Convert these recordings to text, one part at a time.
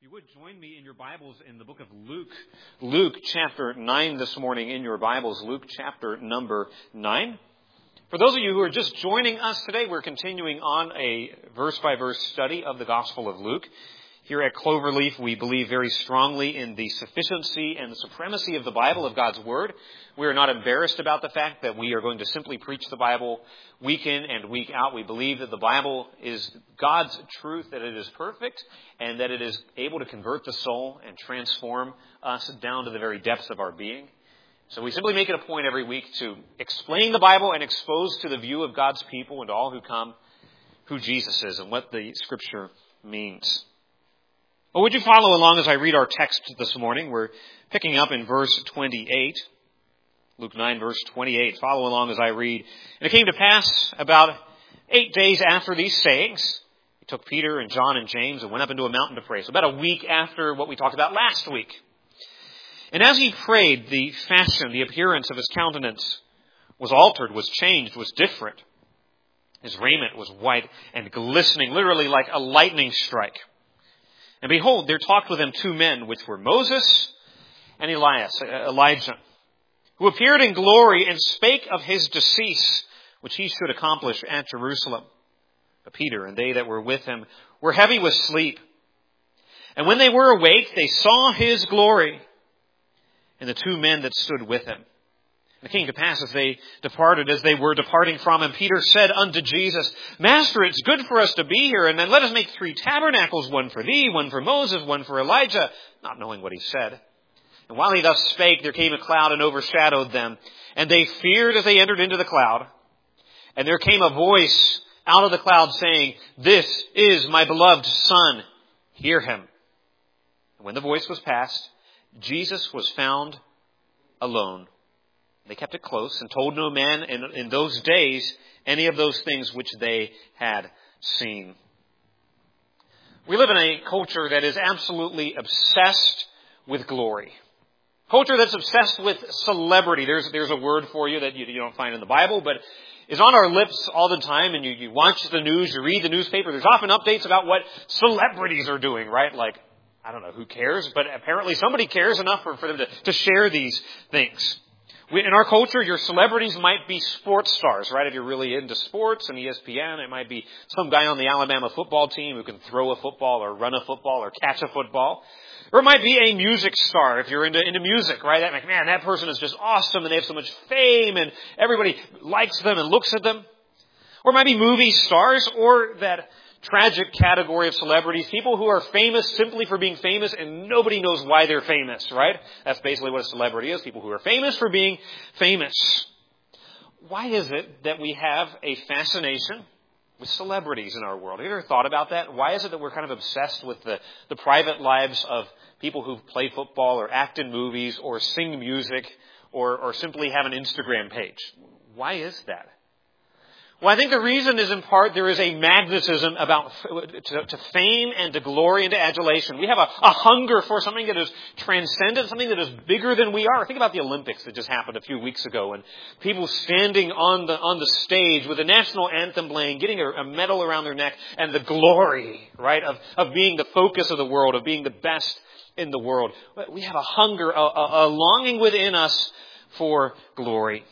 You would join me in your Bibles in the book of Luke. Luke chapter 9 this morning in your Bibles. Luke chapter number 9. For those of you who are just joining us today, we're continuing on a verse-by-verse study of the Gospel of Luke. Here at Cloverleaf, we believe very strongly in the sufficiency and the supremacy of the Bible, of God's Word. We are not embarrassed about the fact that we are going to simply preach the Bible week in and week out. We believe that the Bible is God's truth, that it is perfect, and that it is able to convert the soul and transform us down to the very depths of our being. So we simply make it a point every week to explain the Bible and expose to the view of God's people and to all who come who Jesus is and what the Scripture means. Well, would you follow along as I read our text this morning? We're picking up in verse 28. Luke 9, verse 28. Follow along as I read. And it came to pass about 8 days after these sayings, he took Peter and John and James and went up into a mountain to pray. So about a week after what we talked about last week. And as he prayed, the fashion, the appearance of his countenance was altered, was changed, was different. His raiment was white and glistening, literally like a lightning strike. And behold, there talked with him 2 men, which were Moses and Elijah, who appeared in glory and spake of his decease, which he should accomplish at Jerusalem. But Peter and they that were with him were heavy with sleep. And when they were awake, they saw his glory and the 2 men that stood with him. And it came to pass as they departed, as they were departing from him, Peter said unto Jesus, Master, it's good for us to be here, and then let us make 3 tabernacles, one for thee, one for Moses, one for Elijah, not knowing what he said. And while he thus spake, there came a cloud and overshadowed them, and they feared as they entered into the cloud. And there came a voice out of the cloud saying, This is my beloved Son, hear him. And when the voice was past, Jesus was found alone. They kept it close and told no man in those days any of those things which they had seen. We live in a culture that is absolutely obsessed with glory. Culture that's obsessed with celebrity. There's a word for you that you don't find in the Bible, but is on our lips all the time. And you watch the news, you read the newspaper. There's often updates about what celebrities are doing, right? Like, I don't know who cares, but apparently somebody cares enough for them to share these things. In our culture, your celebrities might be sports stars, right? If you're really into sports and ESPN, it might be some guy on the Alabama football team who can throw a football or run a football or catch a football. Or it might be a music star if you're into music, right? Like, man, that person is just awesome and they have so much fame and everybody likes them and looks at them. Or it might be movie stars or that tragic category of celebrities, people who are famous simply for being famous and nobody knows why they're famous, right? That's basically what a celebrity is, people who are famous for being famous. Why is it that we have a fascination with celebrities in our world? Have you ever thought about that? Why is it that we're kind of obsessed with the private lives of people who play football or act in movies or sing music or simply have an Instagram page? Why is that? Well, I think the reason is in part there is a magnetism to fame and to glory and to adulation. We have a hunger for something that is transcendent, something that is bigger than we are. Think about the Olympics that just happened a few weeks ago and people standing on the stage with the national anthem playing, getting a medal around their neck and the glory, right, of being the focus of the world, of being the best in the world. We have a hunger, a longing within us for glory.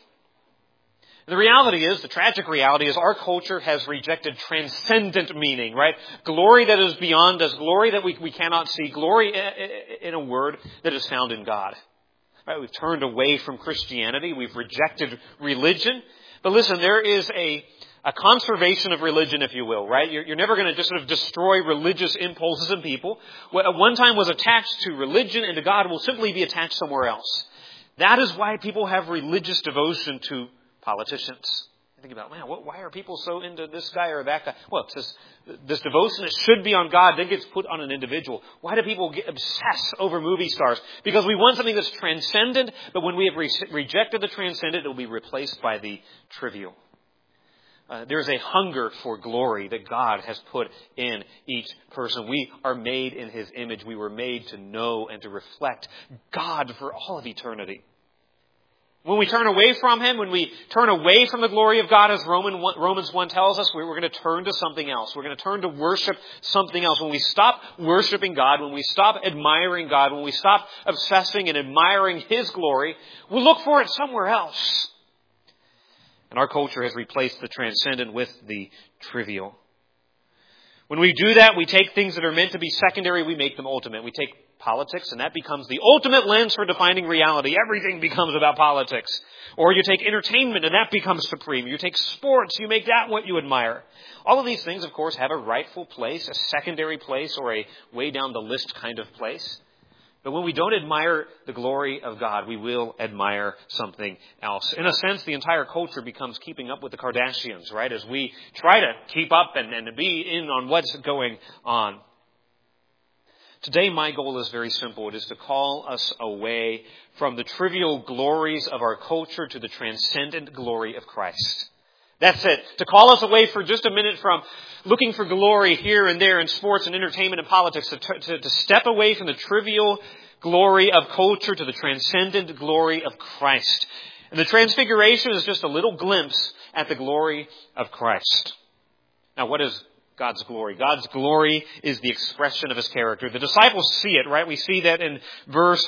The reality is, the tragic reality is our culture has rejected transcendent meaning, right? Glory that is beyond us, glory that we cannot see, glory in a word that is found in God. Right? We've turned away from Christianity. We've rejected religion. But listen, there is a conservation of religion, if you will, right? You're never going to just sort of destroy religious impulses in people. What at one time was attached to religion and to God will simply be attached somewhere else. That is why people have religious devotion to politicians. I think about, man, why are people so into this guy or that guy? Well, it's this devotion that should be on God then gets put on an individual. Why do people obsess over movie stars? Because we want something that's transcendent, but when we have rejected the transcendent, it will be replaced by the trivial. There's a hunger for glory that God has put in each person. We are made in His image. We were made to know and to reflect God for all of eternity. When we turn away from Him, when we turn away from the glory of God, as Romans 1 tells us, we're going to turn to something else. We're going to turn to worship something else. When we stop worshiping God, when we stop admiring God, when we stop obsessing and admiring His glory, we'll look for it somewhere else. And our culture has replaced the transcendent with the trivial. When we do that, we take things that are meant to be secondary, we make them ultimate. We take politics, and that becomes the ultimate lens for defining reality. Everything becomes about politics. Or you take entertainment, and that becomes supreme. You take sports, you make that what you admire. All of these things, of course, have a rightful place, a secondary place, or a way down the list kind of place. But when we don't admire the glory of God, we will admire something else. In a sense, the entire culture becomes keeping up with the Kardashians, right? As we try to keep up and be in on what's going on. Today, my goal is very simple. It is to call us away from the trivial glories of our culture to the transcendent glory of Christ. That's it. To call us away for just a minute from looking for glory here and there in sports and entertainment and politics, to step away from the trivial glory of culture to the transcendent glory of Christ. And the Transfiguration is just a little glimpse at the glory of Christ. Now, what is God's glory? God's glory is the expression of His character. The disciples see it, right? We see that in verse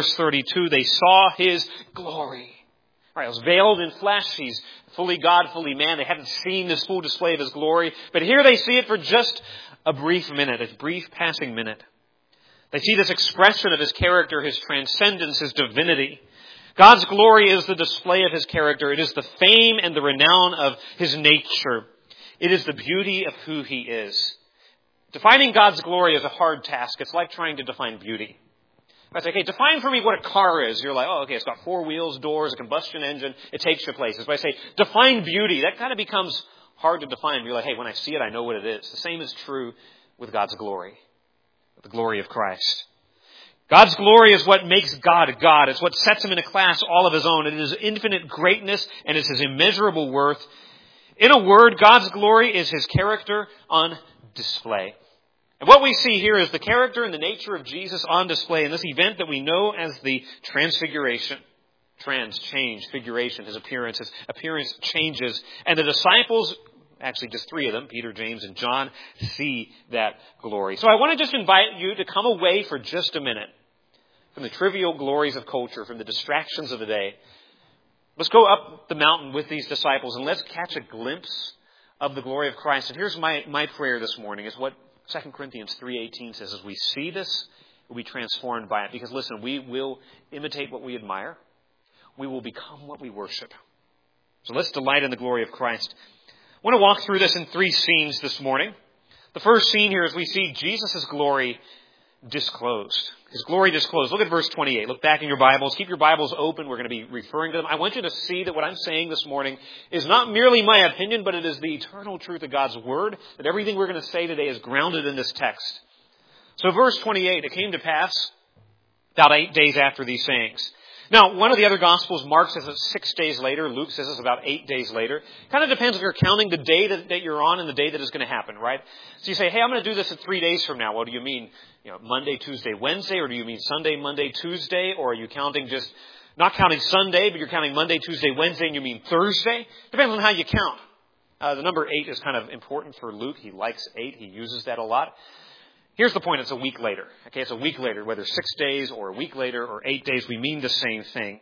32. They saw His glory. Right, it was veiled in flesh. He's fully God, fully man. They haven't seen this full display of His glory. But here they see it for just a brief minute, a brief passing minute. They see this expression of His character, His transcendence, His divinity. God's glory is the display of His character. It is the fame and the renown of His nature. It is the beauty of who He is. Defining God's glory is a hard task. It's like trying to define beauty. If I say, okay, define for me what a car is. You're like, oh, okay, it's got 4 wheels, doors, a combustion engine. It takes you places. If I say, define beauty, that kind of becomes hard to define. You're like, hey, when I see it, I know what it is. The same is true with God's glory, the glory of Christ. God's glory is what makes God God. It's what sets Him in a class all of His own. It is His infinite greatness and it's His immeasurable worth. In a word, God's glory is His character on display. And what we see here is the character and the nature of Jesus on display in this event that we know as the Transfiguration. Change, figuration, His appearance changes. And the disciples, actually just 3 of them, Peter, James, and John, see that glory. So I want to just invite you to come away for just a minute from the trivial glories of culture, from the distractions of the day. Let's go up the mountain with these disciples and let's catch a glimpse of the glory of Christ. And here's my prayer this morning, is what 2 Corinthians 3:18 says. As we see this, we'll be transformed by it. Because listen, we will imitate what we admire. We will become what we worship. So let's delight in the glory of Christ. I want to walk through this in 3 scenes this morning. The first scene here is we see Jesus' glory disclosed. His glory disclosed. Look at verse 28. Look back in your Bibles. Keep your Bibles open. We're going to be referring to them. I want you to see that what I'm saying this morning is not merely my opinion, but it is the eternal truth of God's Word, that everything we're going to say today is grounded in this text. So verse 28, it came to pass about 8 days after these sayings. Now, one of the other Gospels, Mark says it's 6 days later. Luke says it's about 8 days later. Kind of depends if you're counting the day that you're on and the day that is going to happen, right? So you say, hey, I'm going to do this in 3 days from now. Well, do you mean, Monday, Tuesday, Wednesday? Or do you mean Sunday, Monday, Tuesday? Or are you counting not counting Sunday, but you're counting Monday, Tuesday, Wednesday, and you mean Thursday? Depends on how you count. The number 8 is kind of important for Luke. He likes 8. He uses that a lot. Here's the point. It's a week later. Okay, it's a week later. Whether 6 days or a week later or 8 days, we mean the same thing.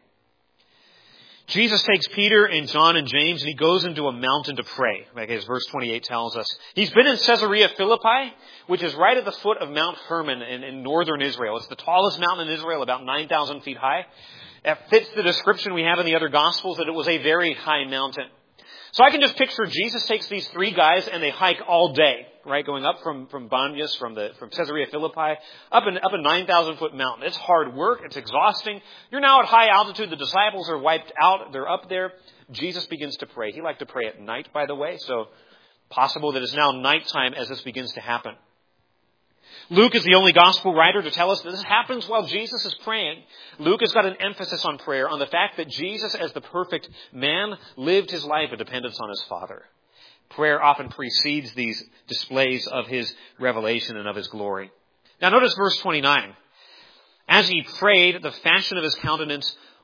Jesus takes Peter and John and James and He goes into a mountain to pray. As verse 28 tells us. He's been in Caesarea Philippi, which is right at the foot of Mount Hermon in northern Israel. It's the tallest mountain in Israel, about 9,000 feet high. That fits the description we have in the other Gospels, that it was a very high mountain. So I can just picture Jesus takes these 3 guys and they hike all day, right? Going up from Banyas, from Caesarea Philippi, up a 9,000 foot mountain. It's hard work. It's exhausting. You're now at high altitude. The disciples are wiped out. They're up there. Jesus begins to pray. He liked to pray at night, by the way. So possible that it's now nighttime as this begins to happen. Luke is the only gospel writer to tell us that this happens while Jesus is praying. Luke has got an emphasis on prayer, on the fact that Jesus, as the perfect man, lived His life in dependence on His Father. Prayer often precedes these displays of His revelation and of His glory. Now notice verse 29. As He prayed, the fashion of His countenance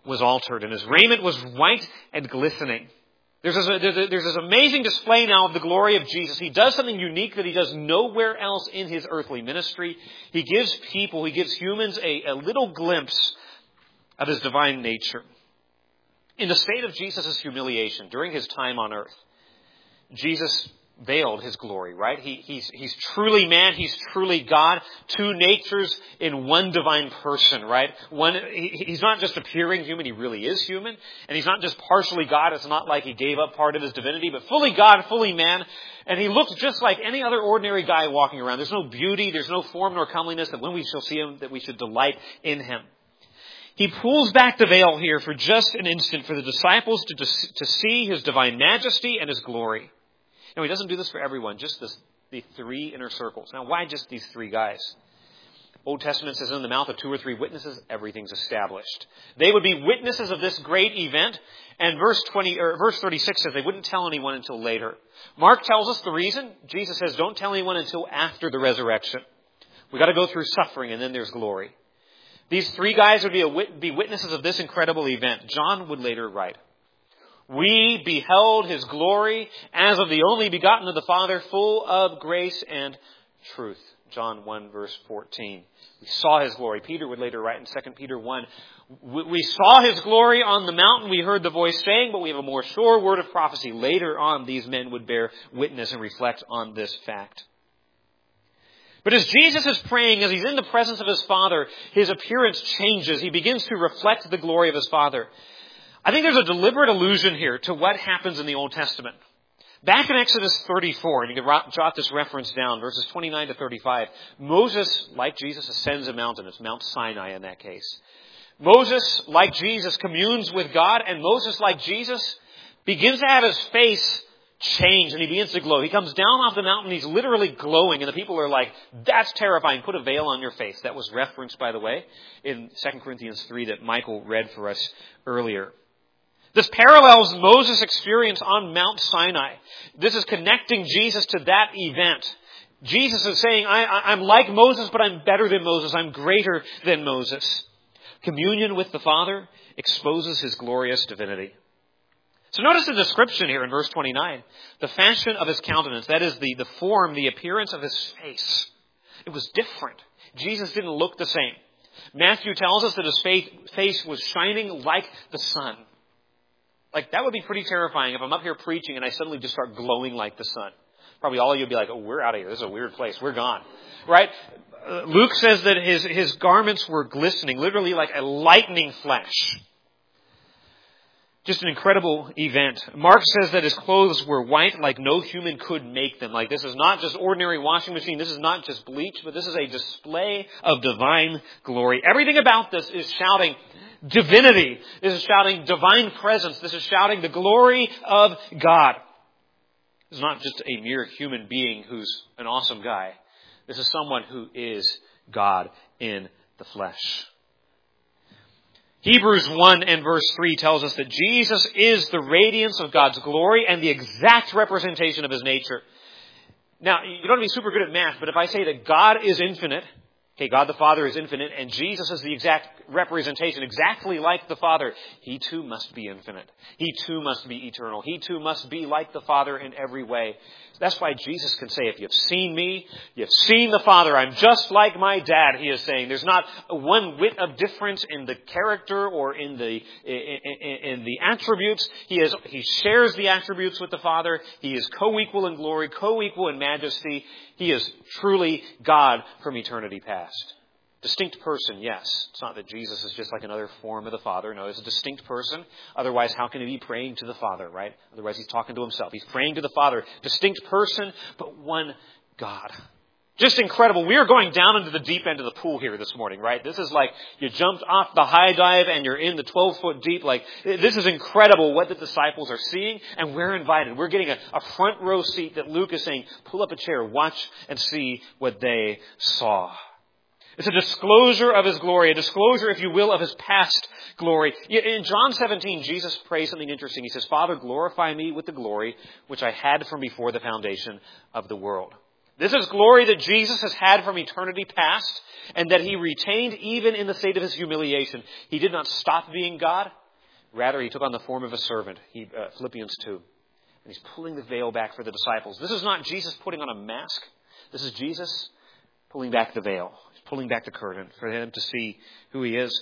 was altered, and his raiment was white and glistening. There's this amazing display now of the glory of Jesus. He does something unique that he does nowhere else in his earthly ministry. He gives humans a little glimpse of his divine nature. In the state of Jesus' humiliation during his time on earth, Jesus veiled his glory, right? He's truly man, he's truly God, two natures in one divine person, right? He's not just appearing human, he really is human. And he's not just partially God, it's not like he gave up part of his divinity, but fully God, fully man. And he looks just like any other ordinary guy walking around. There's no beauty, there's no form nor comeliness that when we shall see him, that we should delight in him. He pulls back the veil here for just an instant for the disciples to see his divine majesty and his glory. No, he doesn't do this for everyone, just the three inner circles. Now, why just these three guys? Old Testament says in the mouth of 2 or 3 witnesses, everything's established. They would be witnesses of this great event. And verse 36 says they wouldn't tell anyone until later. Mark tells us the reason. Jesus says, don't tell anyone until after the resurrection. We've got to go through suffering and then there's glory. These three guys would be witnesses of this incredible event. John would later write, we beheld his glory as of the only begotten of the Father, full of grace and truth. John 1 verse 14. We saw his glory. Peter would later write in 2 Peter 1, we saw his glory on the mountain. We heard the voice saying, but we have a more sure word of prophecy. Later on, these men would bear witness and reflect on this fact. But as Jesus is praying, as he's in the presence of his Father, his appearance changes. He begins to reflect the glory of his Father. I think there's a deliberate allusion here to what happens in the Old Testament. Back in Exodus 34, and you can jot this reference down, verses 29 to 35, Moses, like Jesus, ascends a mountain. It's Mount Sinai in that case. Moses, like Jesus, communes with God, and Moses, like Jesus, begins to have his face change, and he begins to glow. He comes down off the mountain, he's literally glowing, and the people are like, that's terrifying, put a veil on your face. That was referenced, by the way, in 2 Corinthians 3 that Michael read for us earlier. This parallels Moses' experience on Mount Sinai. This is connecting Jesus to that event. Jesus is saying, I'm like Moses, but I'm better than Moses. I'm greater than Moses. Communion with the Father exposes his glorious divinity. So notice the description here in verse 29. The fashion of his countenance, that is the form, the appearance of his face. It was different. Jesus didn't look the same. Matthew tells us that his face was shining like the sun. Like, that would be pretty terrifying if I'm up here preaching and I suddenly just start glowing like the sun. Probably all of you would be like, oh, we're out of here. This is a weird place. We're gone. Right? Luke says that his garments were glistening, literally like a lightning flash. Just an incredible event. Mark says that his clothes were white like no human could make them. Like, this is not just ordinary washing machine. This is not just bleach, but this is a display of divine glory. Everything about this is shouting divinity. This is shouting divine presence. This is shouting the glory of God. This is not just a mere human being who's an awesome guy. This is someone who is God in the flesh. Hebrews 1 and verse 3 tells us that Jesus is the radiance of God's glory and the exact representation of his nature. Now, you don't have to be super good at math, but if I say that God is infinite, okay, God the Father is infinite, and Jesus is the exact representation, exactly like the Father, he too must be infinite. He too must be eternal. He too must be like the Father in every way. That's why Jesus can say, if you've seen me, you've seen the Father. I'm just like my dad, he is saying. There's not one whit of difference in the character or in the attributes. He shares the attributes with the Father. He is co-equal in glory, co-equal in majesty. He is truly God from eternity past. Distinct person, yes. It's not that Jesus is just like another form of the Father. No, he's a distinct person. Otherwise, how can he be praying to the Father, right? Otherwise, he's talking to himself. He's praying to the Father. Distinct person, but one God. Just incredible. We are going down into the deep end of the pool here this morning, right? This is like you jumped off the high dive and you're in the 12-foot deep. Like, this is incredible what the disciples are seeing, and we're invited. We're getting a front row seat that Luke is saying, pull up a chair, watch and see what they saw. It's a disclosure of his glory, a disclosure, if you will, of his past glory. In John 17, Jesus prays something interesting. He says, Father, glorify me with the glory which I had from before the foundation of the world. This is glory that Jesus has had from eternity past and that he retained even in the state of his humiliation. He did not stop being God. Rather, he took on the form of a servant, Philippians 2. And he's pulling the veil back for the disciples. This is not Jesus putting on a mask. This is Jesus pulling back the veil. He's pulling back the curtain for them to see who he is.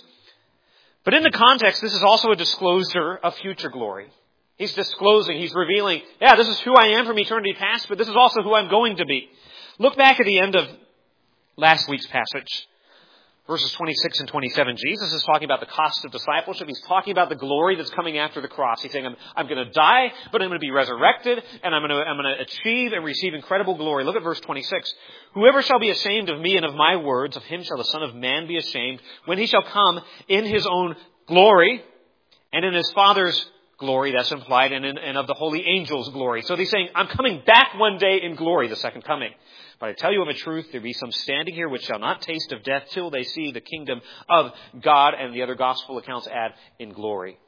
But in the context, this is also a disclosure of future glory. He's disclosing, he's revealing, this is who I am from eternity past, but this is also who I'm going to be. Look back at the end of last week's passage, verses 26 and 27. Jesus is talking about the cost of discipleship. He's talking about the glory that's coming after the cross. He's saying, I'm going to die, but I'm going to be resurrected, and I'm going to achieve and receive incredible glory. Look at verse 26. Whoever shall be ashamed of me and of my words, of him shall the Son of Man be ashamed, when he shall come in his own glory, and in his Father's glory, that's implied, and of the holy angels' glory. So he's saying, I'm coming back one day in glory, the second coming. But I tell you of a truth, there be some standing here which shall not taste of death till they see the kingdom of God, and the other gospel accounts add, in glory.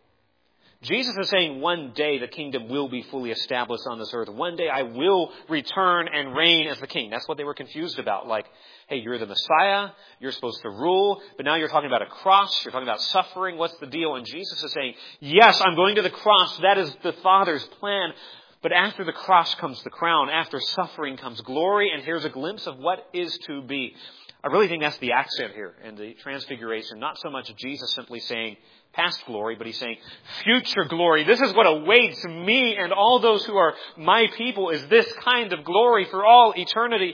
Jesus is saying one day the kingdom will be fully established on this earth. One day I will return and reign as the king. That's what they were confused about. Like, hey, you're the Messiah, you're supposed to rule, but now you're talking about a cross, you're talking about suffering. What's the deal? And Jesus is saying, yes, I'm going to the cross. That is the Father's plan. But after the cross comes the crown. After suffering comes glory. And here's a glimpse of what is to be. I really think that's the accent here in the transfiguration. Not so much Jesus simply saying past glory, but he's saying future glory. This is what awaits me and all those who are my people, is this kind of glory for all eternity.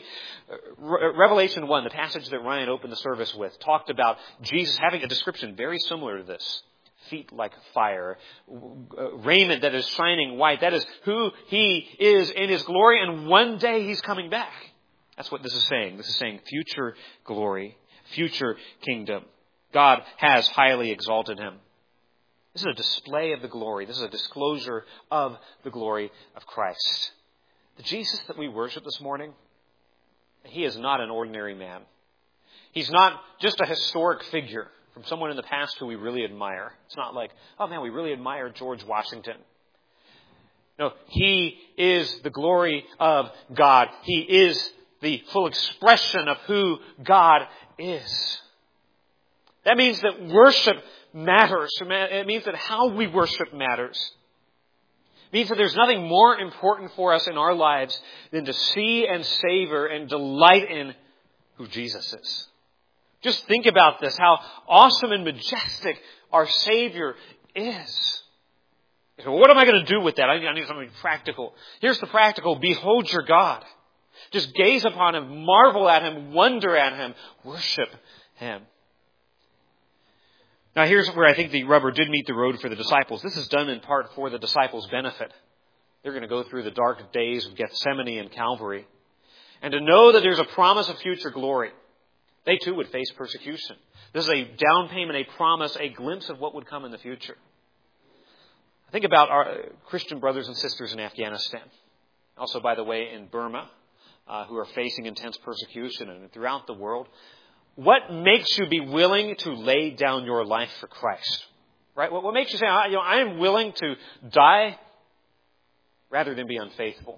Revelation 1, the passage that Ryan opened the service with, talked about Jesus having a description very similar to this. Feet like fire, raiment that is shining white. That is who he is in his glory, and one day he's coming back. That's what this is saying. This is saying future glory, future kingdom. God has highly exalted him. This is a display of the glory. This is a disclosure of the glory of Christ. The Jesus that we worship this morning, he is not an ordinary man. He's not just a historic figure from someone in the past who we really admire. It's not like, oh man, we really admire George Washington. No, he is the glory of God. He is the full expression of who God is. That means that worship matters. It means that how we worship matters. It means that there's nothing more important for us in our lives than to see and savor and delight in who Jesus is. Just think about this, how awesome and majestic our Savior is. So what am I going to do with that? I need something practical. Here's the practical. Behold your God. Just gaze upon him, marvel at him, wonder at him, worship him. Now here's where I think the rubber did meet the road for the disciples. This is done in part for the disciples' benefit. They're going to go through the dark days of Gethsemane and Calvary. And to know that there's a promise of future glory. They too would face persecution. This is a down payment, a promise, a glimpse of what would come in the future. Think about our Christian brothers and sisters in Afghanistan. Also, by the way, in Burma, who are facing intense persecution and throughout the world. What makes you be willing to lay down your life for Christ? Right? What makes you say, I am willing to die rather than be unfaithful?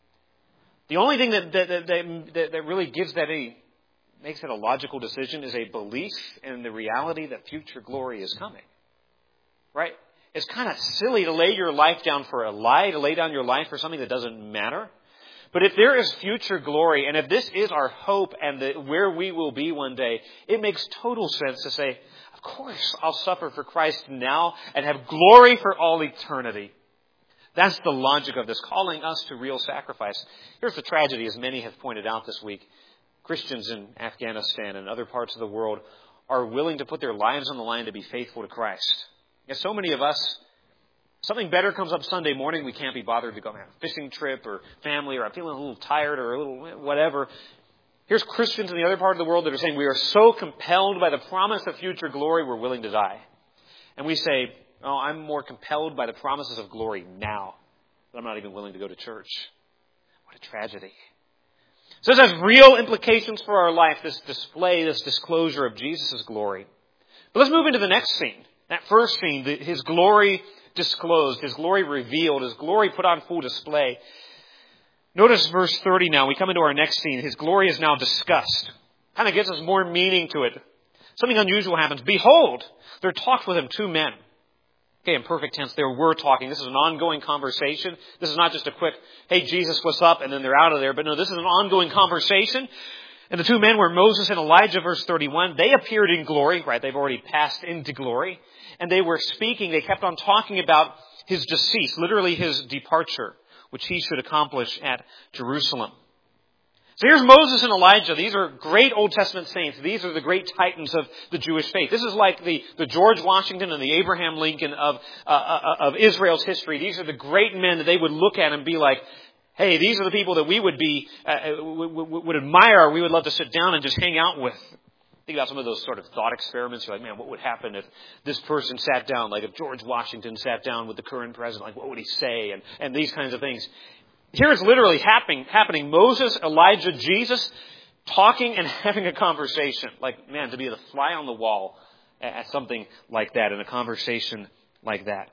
The only thing that really gives that makes it a logical decision is a belief in the reality that future glory is coming. Right? It's kind of silly to lay your life down for a lie, to lay down your life for something that doesn't matter. But if there is future glory, and if this is our hope and where we will be one day, it makes total sense to say, of course, I'll suffer for Christ now and have glory for all eternity. That's the logic of this, calling us to real sacrifice. Here's the tragedy, as many have pointed out this week. Christians in Afghanistan and other parts of the world are willing to put their lives on the line to be faithful to Christ. As so many of us, something better comes up Sunday morning, we can't be bothered to go on a fishing trip or family, or I'm feeling a little tired or a little whatever. Here's Christians in the other part of the world that are saying we are so compelled by the promise of future glory, we're willing to die. And we say, oh, I'm more compelled by the promises of glory now, but I'm not even willing to go to church. What a tragedy. So this has real implications for our life, this display, this disclosure of Jesus' glory. But let's move into the next scene. That first scene, his glory disclosed, his glory revealed, his glory put on full display. Notice verse 30 now. We come into our next scene. His glory is now discussed. Kind of gives us more meaning to it. Something unusual happens. Behold, there talked with him two men. Okay, in perfect tense, they were talking. This is an ongoing conversation. This is not just a quick, hey, Jesus, what's up? And then they're out of there. But no, this is an ongoing conversation. And the two men were Moses and Elijah, verse 31. They appeared in glory, right? They've already passed into glory. And they were speaking. They kept on talking about his decease, literally his departure, which he should accomplish at Jerusalem. So here's Moses and Elijah. These are great Old Testament saints. These are the great titans of the Jewish faith. This is like the George Washington and the Abraham Lincoln of Israel's history. These are the great men that they would look at and be like, hey, these are the people that we would admire. We would love to sit down and just hang out with. Think about some of those sort of thought experiments. You're like, man, what would happen if this person sat down? Like if George Washington sat down with the current president, like what would he say? And these kinds of things. Here it's literally happening. Moses, Elijah, Jesus talking and having a conversation. Like, man, to be the fly on the wall at something like that, in a conversation like that.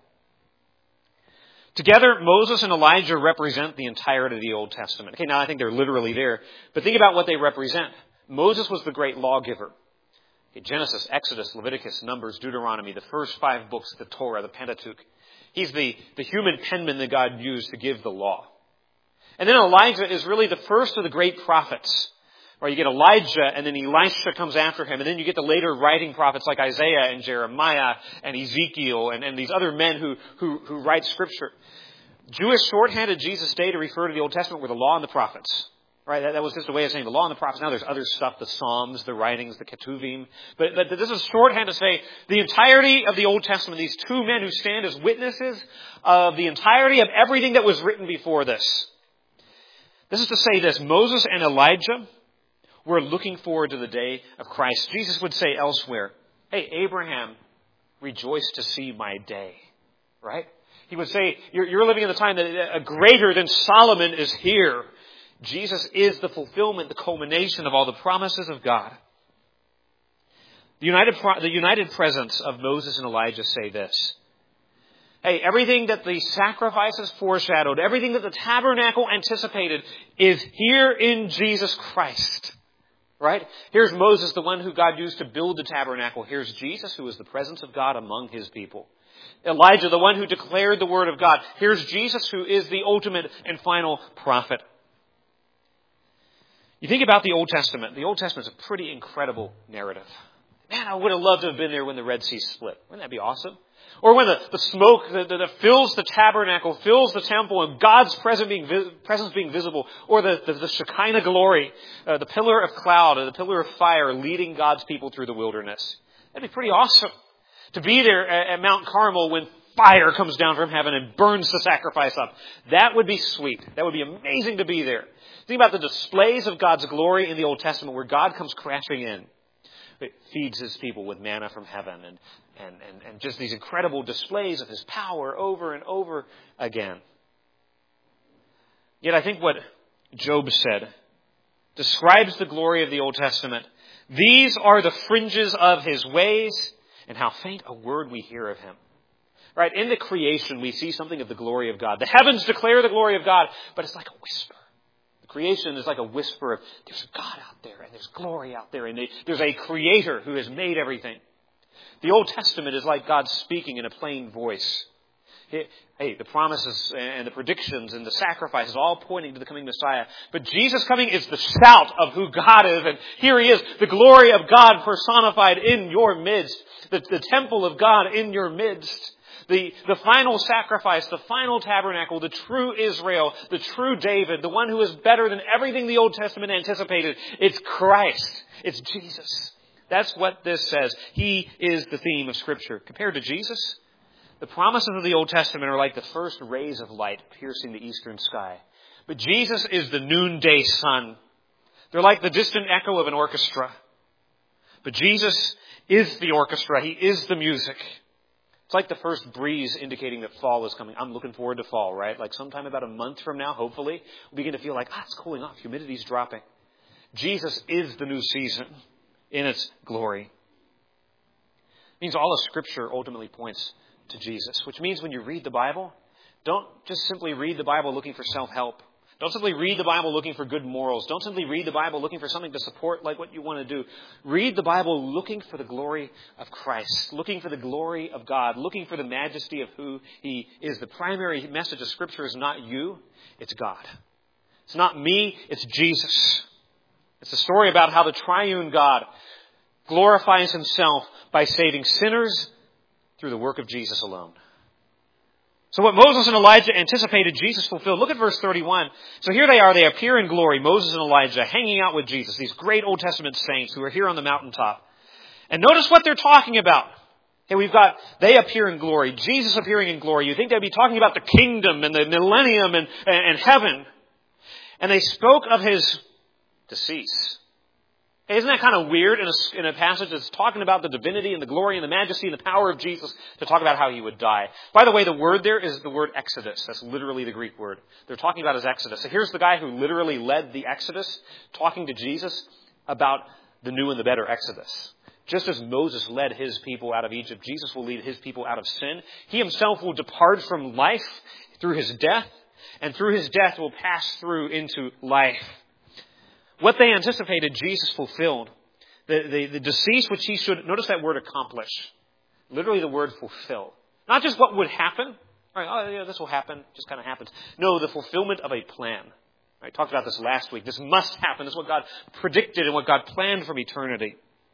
Together, Moses and Elijah represent the entirety of the Old Testament. Okay, now I think they're literally there. But think about what they represent. Moses was the great lawgiver. Okay, Genesis, Exodus, Leviticus, Numbers, Deuteronomy, the first 5 books of the Torah, the Pentateuch. He's the human penman that God used to give the law. And then Elijah is really the first of the great prophets. Or you get Elijah, and then Elisha comes after him. And then you get the later writing prophets like Isaiah and Jeremiah and Ezekiel and these other men who write Scripture. Jewish shorthand at Jesus' day to refer to the Old Testament were the law and the prophets. Right? That was just a way of saying the law and the prophets. Now there's other stuff, the Psalms, the writings, the Ketuvim. But this is shorthand to say the entirety of the Old Testament, these two men who stand as witnesses of the entirety of everything that was written before this. This is to say this, Moses and Elijah were looking forward to the day of Christ. Jesus would say elsewhere, hey, Abraham, rejoice to see my day. Right? He would say, you're living in the time that a greater than Solomon is here. Jesus is the fulfillment, the culmination of all the promises of God. The united presence of Moses and Elijah say this. Hey, everything that the sacrifices foreshadowed, everything that the tabernacle anticipated is here in Jesus Christ. Right? Here's Moses, the one who God used to build the tabernacle. Here's Jesus, who is the presence of God among his people. Elijah, the one who declared the word of God. Here's Jesus, who is the ultimate and final prophet. You think about the Old Testament. The Old Testament is a pretty incredible narrative. Man, I would have loved to have been there when the Red Sea split. Wouldn't that be awesome? Or when the smoke that fills the tabernacle, fills the temple, and God's presence being visible. Or the Shekinah glory, the pillar of cloud, or the pillar of fire leading God's people through the wilderness. That'd be pretty awesome. To be there at Mount Carmel when fire comes down from heaven and burns the sacrifice up. That would be sweet. That would be amazing to be there. Think about the displays of God's glory in the Old Testament where God comes crashing in. It feeds his people with manna from heaven and just these incredible displays of his power over and over again. Yet I think what Job said describes the glory of the Old Testament. These are the fringes of his ways, and how faint a word we hear of him. Right? In the creation, we see something of the glory of God. The heavens declare the glory of God, but it's like a whisper. Creation is like a whisper of, there's God out there, and there's glory out there, and there's a creator who has made everything. The Old Testament is like God speaking in a plain voice. Hey, the promises and the predictions and the sacrifices all pointing to the coming Messiah. But Jesus coming is the shout of who God is, and here he is, the glory of God personified in your midst, the temple of God in your midst. The final sacrifice, the final tabernacle, the true Israel, the true David, the one who is better than everything the Old Testament anticipated. It's Christ. It's Jesus. That's what this says. He is the theme of Scripture. Compared to Jesus, the promises of the Old Testament are like the first rays of light piercing the eastern sky. But Jesus is the noonday sun. They're like the distant echo of an orchestra. But Jesus is the orchestra. He is the music. It's like the first breeze indicating that fall is coming. I'm looking forward to fall, right? Like sometime about a month from now, hopefully, we'll begin to feel like, it's cooling off. Humidity's dropping. Jesus is the new season in its glory. It means all of Scripture ultimately points to Jesus, which means when you read the Bible, don't just simply read the Bible looking for self-help. Don't simply read the Bible looking for good morals. Don't simply read the Bible looking for something to support like what you want to do. Read the Bible looking for the glory of Christ, looking for the glory of God, looking for the majesty of who He is. The primary message of Scripture is not you, it's God. It's not me, it's Jesus. It's a story about how the triune God glorifies Himself by saving sinners through the work of Jesus alone. So what Moses and Elijah anticipated, Jesus fulfilled. Look at verse 31. So here they are. They appear in glory, Moses and Elijah, hanging out with Jesus, these great Old Testament saints who are here on the mountaintop. And notice what they're talking about. Hey, they appear in glory, Jesus appearing in glory. You think they'd be talking about the kingdom and the millennium and heaven. And they spoke of His decease. Hey, isn't that kind of weird in a passage that's talking about the divinity and the glory and the majesty and the power of Jesus to talk about how He would die? By the way, the word there is the word Exodus. That's literally the Greek word. They're talking about His Exodus. So here's the guy who literally led the Exodus talking to Jesus about the new and the better Exodus. Just as Moses led his people out of Egypt, Jesus will lead His people out of sin. He Himself will depart from life through His death, and through His death will pass through into life. What they anticipated, Jesus fulfilled. The decease which He should, notice that word accomplish. Literally the word fulfill. Not just what would happen. All right, oh yeah, this will happen. Just kind of happens. No, the fulfillment of a plan. I talked about this last week. This must happen. This is what God predicted and what God planned from eternity.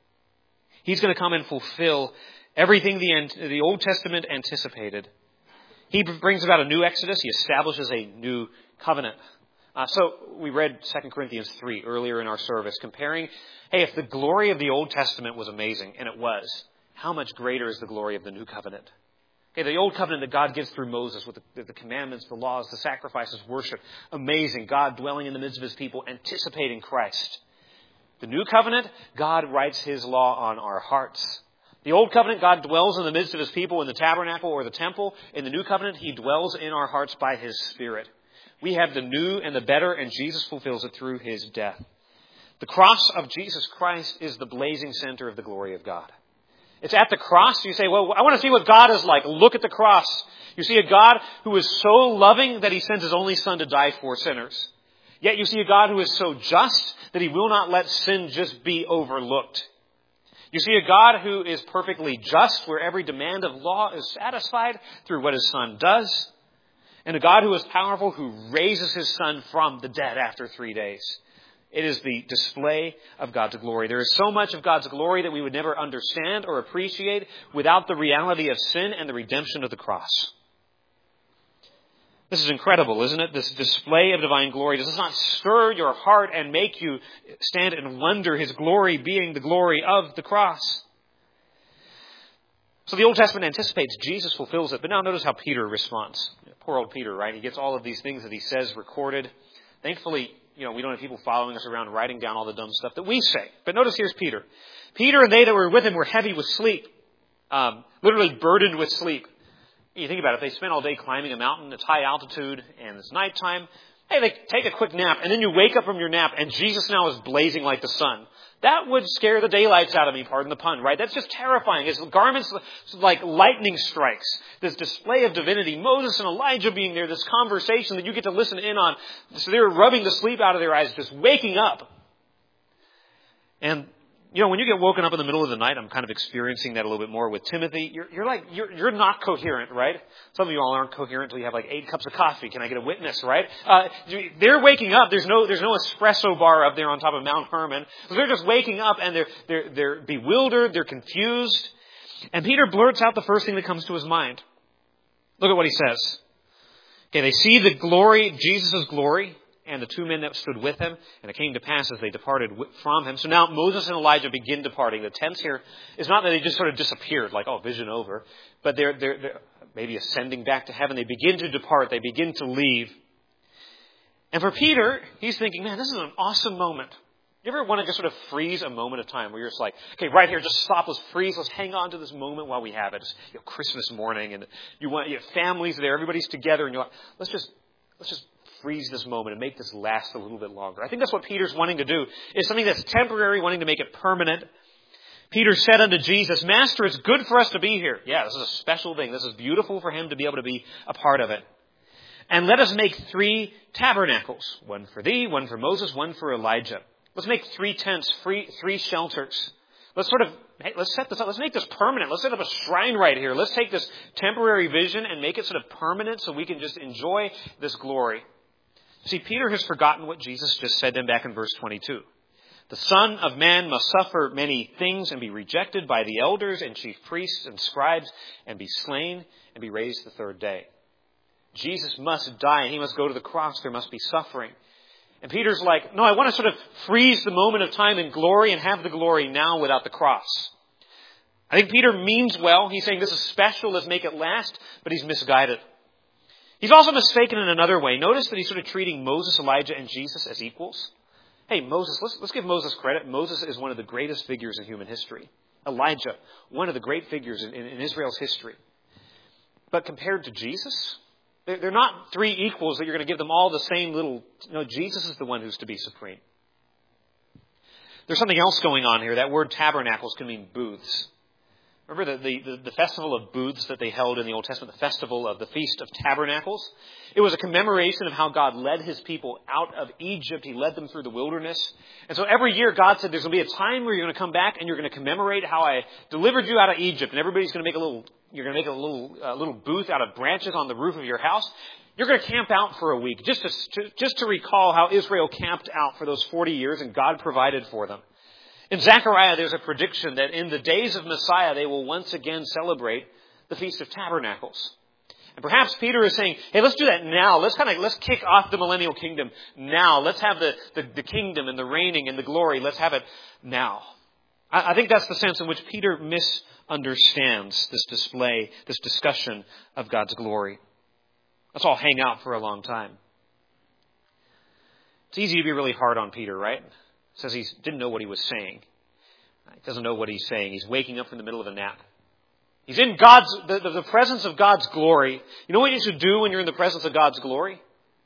He's going to come and fulfill everything the Old Testament anticipated. He brings about a new Exodus. He establishes a new covenant. So we read 2 Corinthians 3 earlier in our service, comparing, hey, if the glory of the Old Testament was amazing, and it was, how much greater is the glory of the New Covenant? Okay, the Old Covenant that God gives through Moses with the commandments, the laws, the sacrifices, worship, amazing. God dwelling in the midst of His people, anticipating Christ. The New Covenant, God writes His law on our hearts. The Old Covenant, God dwells in the midst of His people in the tabernacle or the temple. In the New Covenant, He dwells in our hearts by His Spirit. We have the new and the better, and Jesus fulfills it through His death. The cross of Jesus Christ is the blazing center of the glory of God. It's at the cross. You say, well, I want to see what God is like. Look at the cross. You see a God who is so loving that He sends His only Son to die for sinners. Yet you see a God who is so just that He will not let sin just be overlooked. You see a God who is perfectly just, where every demand of law is satisfied through what His Son does. And a God who is powerful, who raises His Son from the dead after 3 days. It is the display of God's glory. There is so much of God's glory that we would never understand or appreciate without the reality of sin and the redemption of the cross. This is incredible, isn't it? This display of divine glory. Does this not stir your heart and make you stand and wonder, His glory being the glory of the cross? So the Old Testament anticipates, Jesus fulfills it. But now notice how Peter responds. Poor old Peter, right? He gets all of these things that he says recorded. Thankfully, we don't have people following us around writing down all the dumb stuff that we say. But notice here's Peter. Peter and they that were with him were heavy with sleep. Literally burdened with sleep. You think about it. If they spent all day climbing a mountain, it's high altitude, and it's nighttime. Hey, they take a quick nap, and then you wake up from your nap, and Jesus now is blazing like the sun. That would scare the daylights out of me, pardon the pun, right? That's just terrifying. His garments like lightning strikes. This display of divinity, Moses and Elijah being there, this conversation that you get to listen in on. So they're rubbing the sleep out of their eyes, just waking up. And, when you get woken up in the middle of the night, I'm kind of experiencing that a little bit more with Timothy. You're not coherent, right? Some of you all aren't coherent until you have like 8 cups of coffee. Can I get a witness, right? They're waking up. There's no espresso bar up there on top of Mount Hermon. So they're just waking up and they're bewildered. They're confused. And Peter blurts out the first thing that comes to his mind. Look at what he says. Okay, they see the glory, Jesus' glory, and the 2 men that stood with him, and it came to pass as they departed from him. So now Moses and Elijah begin departing. The tense here is not that they just sort of disappeared, like, vision over, but they're maybe ascending back to heaven. They begin to depart. They begin to leave. And for Peter, he's thinking, man, this is an awesome moment. You ever want to just sort of freeze a moment of time where you're just like, okay, right here, just stop, let's freeze, let's hang on to this moment while we have it. It's Christmas morning, and you have families there, everybody's together, and you're like, let's just freeze this moment and make this last a little bit longer. I think that's what Peter's wanting to do, is something that's temporary, wanting to make it permanent. Peter said unto Jesus, Master, it's good for us to be here. Yeah, this is a special thing. This is beautiful for him to be able to be a part of it. And let us make 3 tabernacles. One for thee, one for Moses, one for Elijah. Let's make 3 tents, 3 shelters. Let's set this up. Let's make this permanent. Let's set up a shrine right here. Let's take this temporary vision and make it sort of permanent so we can just enjoy this glory. See, Peter has forgotten what Jesus just said to him back in verse 22. The Son of Man must suffer many things and be rejected by the elders and chief priests and scribes and be slain and be raised the 3rd day. Jesus must die and he must go to the cross. There must be suffering. And Peter's like, no, I want to sort of freeze the moment of time in glory and have the glory now without the cross. I think Peter means well. He's saying this is special. Let's make it last. But he's misguided. He's also mistaken in another way. Notice that he's sort of treating Moses, Elijah, and Jesus as equals. Hey, Moses, let's give Moses credit. Moses is one of the greatest figures in human history. Elijah, one of the great figures in Israel's history. But compared to Jesus, they're not 3 equals that you're going to give them all the same little... No, Jesus is the one who's to be supreme. There's something else going on here. That word tabernacles can mean booths. Remember the festival of booths that they held in the Old Testament, the festival of the Feast of Tabernacles? It was a commemoration of how God led his people out of Egypt. He led them through the wilderness. And so every year God said, there's going to be a time where you're going to come back and you're going to commemorate how I delivered you out of Egypt. And everybody's going to make a little booth out of branches on the roof of your house. You're going to camp out for a week just to recall how Israel camped out for those 40 years and God provided for them. In Zechariah, there's a prediction that in the days of Messiah, they will once again celebrate the Feast of Tabernacles. And perhaps Peter is saying, hey, let's do that now. Let's kick off the millennial kingdom now. Let's have the kingdom and the reigning and the glory. Let's have it now. I think that's the sense in which Peter misunderstands this display, this discussion of God's glory. Let's all hang out for a long time. It's easy to be really hard on Peter, right? Says he didn't know what he was saying. He doesn't know what he's saying. He's waking up from the middle of a nap. He's in the presence of God's glory. You know what you should do when you're in the presence of God's glory?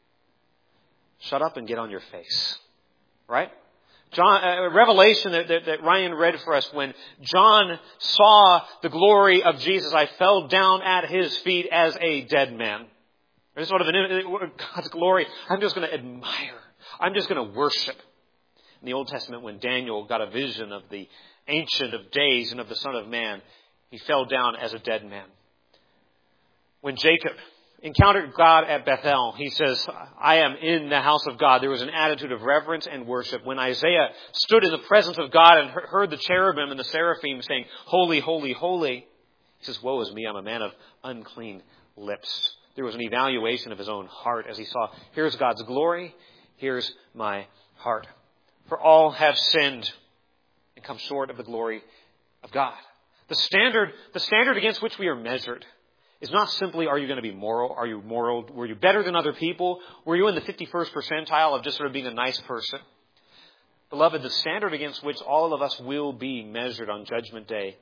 Shut up and get on your face. Right? Revelation that Ryan read for us, when John saw the glory of Jesus, I fell down at his feet as a dead man. There's sort of God's glory. I'm just going to admire. I'm just going to worship. In the Old Testament, when Daniel got a vision of the Ancient of Days and of the Son of Man, he fell down as a dead man. When Jacob encountered God at Bethel, he says, I am in the house of God. There was an attitude of reverence and worship. When Isaiah stood in the presence of God and heard the cherubim and the seraphim saying, holy, holy, holy, he says, woe is me, I'm a man of unclean lips. There was an evaluation of his own heart as he saw, here's God's glory, here's my heart. For all have sinned and come short of the glory of God. The standard against which we are measured is not simply, are you going to be moral? Are you moral? Were you better than other people? Were you in the 51st percentile of just sort of being a nice person? Beloved, the standard against which all of us will be measured on Judgment Day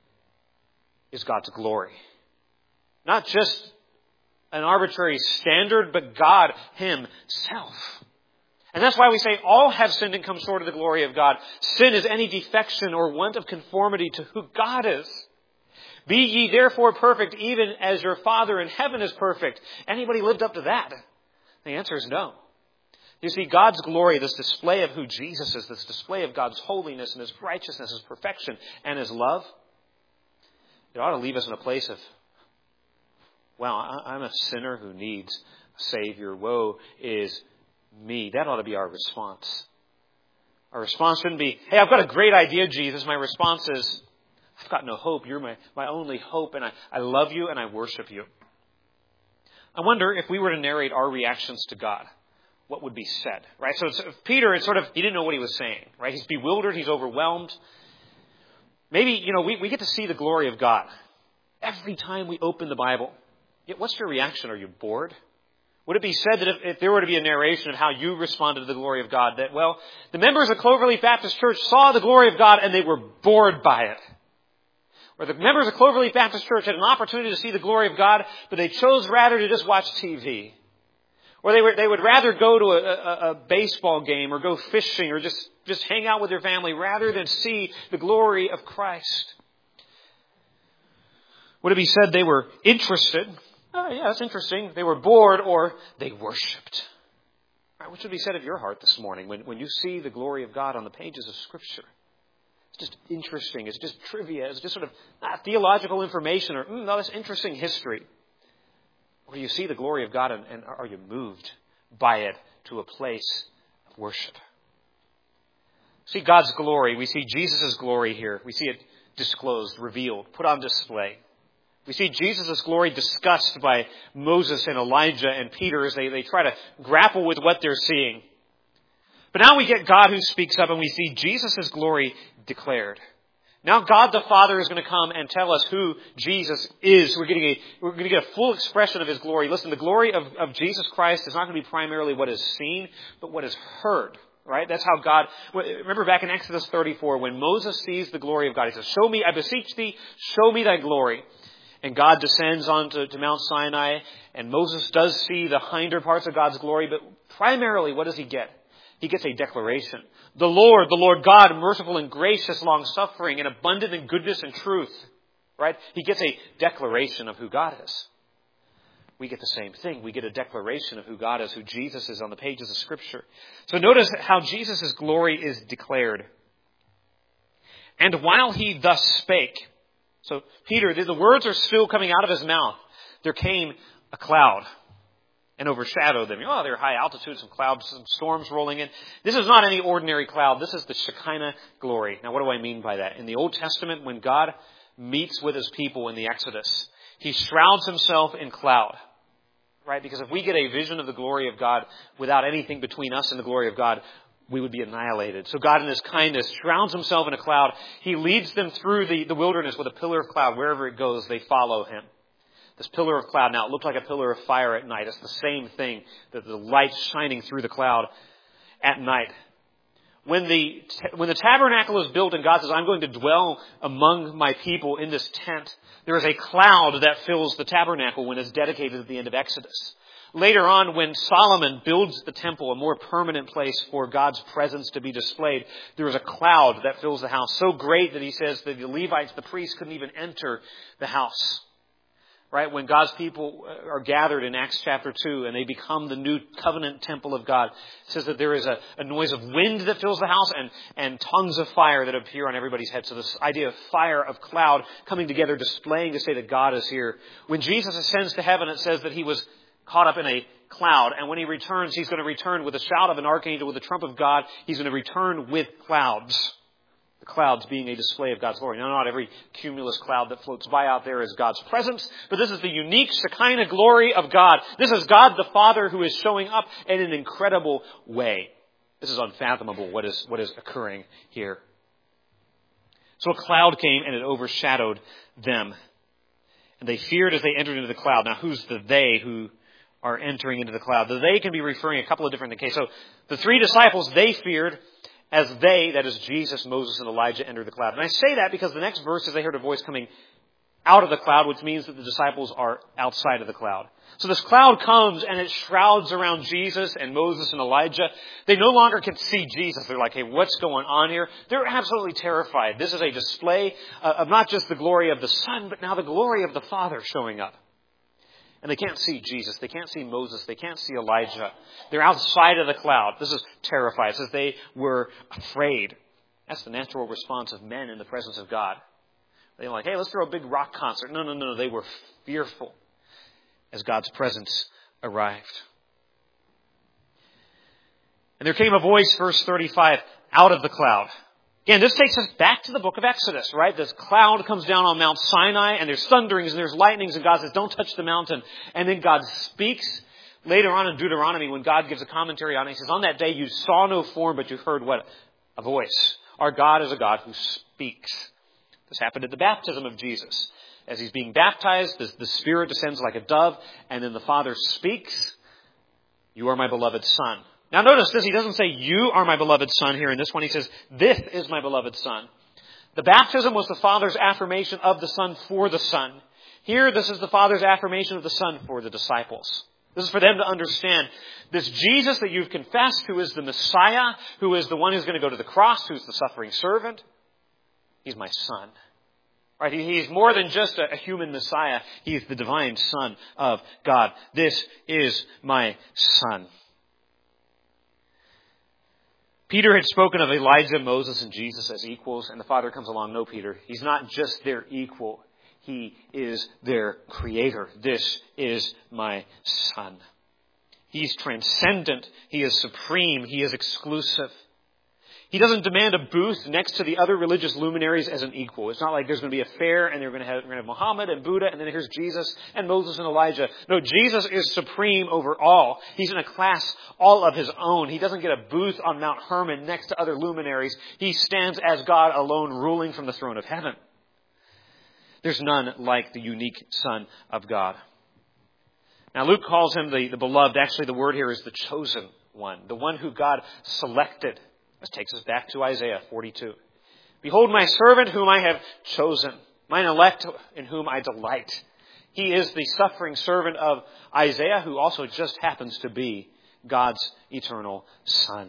is God's glory. Not just an arbitrary standard, but God Himself. And that's why we say all have sinned and come short of the glory of God. Sin is any defection or want of conformity to who God is. Be ye therefore perfect, even as your Father in heaven is perfect. Anybody lived up to that? The answer is no. You see, God's glory, this display of who Jesus is, this display of God's holiness and His righteousness, His perfection, and His love, it ought to leave us in a place of, wow, I'm a sinner who needs a Savior. Woe is me. That ought to be our response. Our response shouldn't be, hey, I've got a great idea, Jesus. My response is, I've got no hope. You're my only hope, and I love you and I worship you. I wonder if we were to narrate our reactions to God, what would be said, right? So Peter, he didn't know what he was saying, right? He's bewildered. He's overwhelmed. Maybe, we get to see the glory of God every time we open the Bible. Yet what's your reaction? Are you bored? Would it be said that if there were to be a narration of how you responded to the glory of God, that, well, the members of Cloverleaf Baptist Church saw the glory of God and they were bored by it? Or the members of Cloverleaf Baptist Church had an opportunity to see the glory of God, but they chose rather to just watch TV. Or they would rather go to a baseball game or go fishing or just hang out with their family rather than see the glory of Christ. Would it be said they were interested Oh, yeah, that's interesting. They were bored or they worshipped. All right, what should be said of your heart this morning when you see the glory of God on the pages of Scripture? It's just interesting. It's just trivia. It's just sort of not theological information or, no, that's interesting history. Or you see the glory of God and are you moved by it to a place of worship? See God's glory. We see Jesus' glory here. We see it disclosed, revealed, put on display. We see Jesus' glory discussed by Moses and Elijah and Peter as they try to grapple with what they're seeing. But now we get God who speaks up and we see Jesus' glory declared. Now God the Father is going to come and tell us who Jesus is. We're going to get a full expression of His glory. Listen, the glory of Jesus Christ is not going to be primarily what is seen, but what is heard. Right? That's how God, remember back in Exodus 34, when Moses sees the glory of God, he says, "Show me, I beseech thee, show me thy glory." And God descends onto Mount Sinai, and Moses does see the hinder parts of God's glory, but primarily, what does he get? He gets a declaration. The Lord God, merciful and gracious, long-suffering, and abundant in goodness and truth. Right? He gets a declaration of who God is. We get the same thing. We get a declaration of who God is, who Jesus is on the pages of Scripture. So notice how Jesus' glory is declared. And while he thus spake, so Peter, the words are still coming out of his mouth. There came a cloud and overshadowed them. Oh, they're high altitude, some clouds, some storms rolling in. This is not any ordinary cloud. This is the Shekinah glory. Now, what do I mean by that? In the Old Testament, when God meets with His people in the Exodus, He shrouds Himself in cloud. Right? Because if we get a vision of the glory of God without anything between us and the glory of God, we would be annihilated. So God in His kindness shrouds Himself in a cloud. He leads them through the wilderness with a pillar of cloud. Wherever it goes, they follow Him. This pillar of cloud, now it looked like a pillar of fire at night. It's the same thing, that the light shining through the cloud at night. When the tabernacle is built and God says, "I'm going to dwell among my people in this tent," there is a cloud that fills the tabernacle when it's dedicated at the end of Exodus. Later on, when Solomon builds the temple, a more permanent place for God's presence to be displayed, there is a cloud that fills the house. So great that he says that the Levites, the priests, couldn't even enter the house. Right? When God's people are gathered in Acts chapter 2 and they become the new covenant temple of God, it says that there is a noise of wind that fills the house and tongues of fire that appear on everybody's head. So this idea of fire, of cloud coming together, displaying to say that God is here. When Jesus ascends to heaven, it says that He was caught up in a cloud. And when He returns, He's going to return with a shout of an archangel, with the trump of God. He's going to return with clouds. The clouds being a display of God's glory. Now, not every cumulus cloud that floats by out there is God's presence, but this is the unique Shekinah glory of God. This is God the Father who is showing up in an incredible way. This is unfathomable what is occurring here. So a cloud came and it overshadowed them. And they feared as they entered into the cloud. Now, who's the they who are entering into the cloud? The they can be referring a couple of different cases. So the three disciples, they feared as they, that is Jesus, Moses, and Elijah, entered the cloud. And I say that because the next verse is they heard a voice coming out of the cloud, which means that the disciples are outside of the cloud. So this cloud comes and it shrouds around Jesus and Moses and Elijah. They no longer can see Jesus. They're like, hey, what's going on here? They're absolutely terrified. This is a display of not just the glory of the Son, but now the glory of the Father showing up. And they can't see Jesus. They can't see Moses. They can't see Elijah. They're outside of the cloud. This is terrifying. It says they were afraid. That's the natural response of men in the presence of God. They were like, hey, let's throw a big rock concert. No. They were fearful as God's presence arrived. And there came a voice, verse 35, out of the cloud. Again, this takes us back to the book of Exodus, right? This cloud comes down on Mount Sinai, and there's thunderings and there's lightnings, and God says, don't touch the mountain. And then God speaks. Later on in Deuteronomy, when God gives a commentary on it, He says, on that day you saw no form, but you heard what? A voice. Our God is a God who speaks. This happened at the baptism of Jesus. As He's being baptized, the Spirit descends like a dove, and then the Father speaks, you are my beloved Son. Now notice this, He doesn't say, you are my beloved Son here in this one. He says, this is my beloved Son. The baptism was the Father's affirmation of the Son for the Son. Here, this is the Father's affirmation of the Son for the disciples. This is for them to understand this Jesus that you've confessed, who is the Messiah, who is the one who's going to go to the cross, who's the suffering servant. He's my Son. Right? He's more than just a human Messiah. He is the divine Son of God. This is my Son. Peter had spoken of Elijah, Moses, and Jesus as equals, and the Father comes along. No, Peter, He's not just their equal. He is their Creator. This is my Son. He's transcendent. He is supreme. He is exclusive. He doesn't demand a booth next to the other religious luminaries as an equal. It's not like there's going to be a fair and we're going to have Muhammad and Buddha and then here's Jesus and Moses and Elijah. No, Jesus is supreme over all. He's in a class all of his own. He doesn't get a booth on Mount Hermon next to other luminaries. He stands as God alone, ruling from the throne of heaven. There's none like the unique Son of God. Now Luke calls him the beloved. Actually, the word here is the chosen one, the one who God selected. This takes us back to Isaiah 42. Behold my servant whom I have chosen, mine elect in whom I delight. He is the suffering servant of Isaiah who also just happens to be God's eternal Son.